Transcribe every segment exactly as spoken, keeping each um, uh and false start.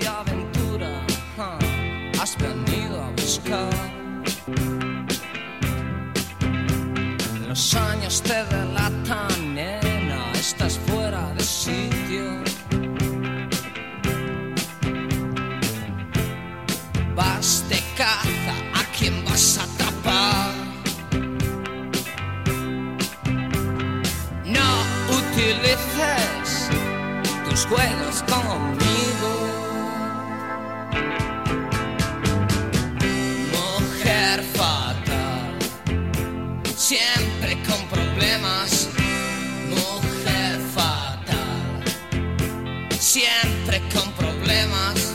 aventura uh, has venido a buscar. Los años te delatan, nena, estás fuera de sitio. Vas de caza, ¿a quién vas a atrapar? No utilices tus juegos conmigo. Mujer fatal, siempre con problemas. Mujer fatal, siempre con problemas.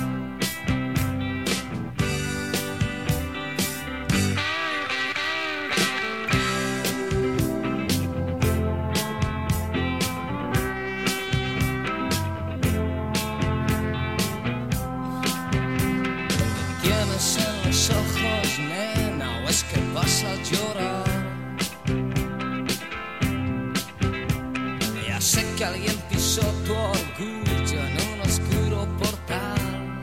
En los ojos, nena, o es que vas a llorar. Ya sé que alguien pisó tu orgullo en un oscuro portal.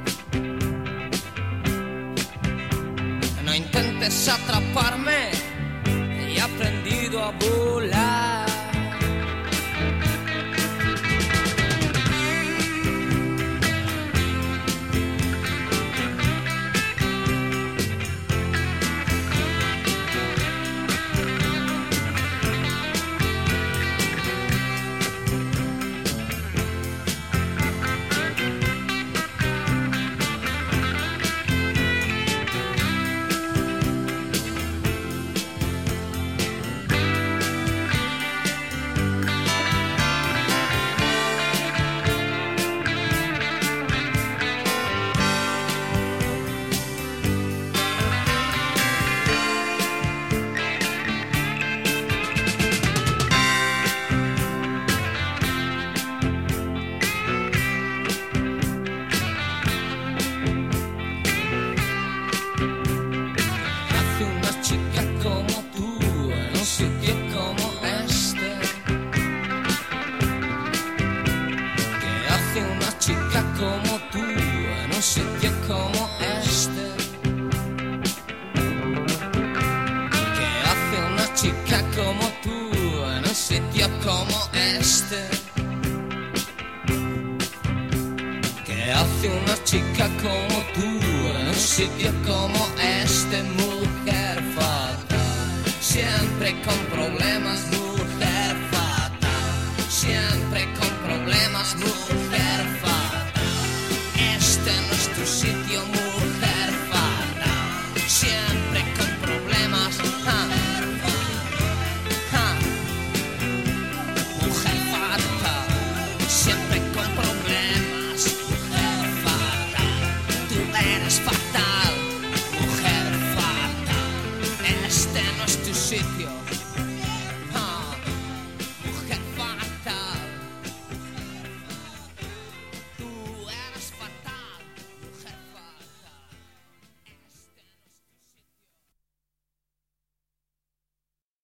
No intentes atraparme, he aprendido a volar. Como tú, en un sitio como este. ¿Qué hace una chica como tú en un sitio como este? ¿Qué hace una chica como tú en un sitio como este? Mujer fatal, siempre con problemas.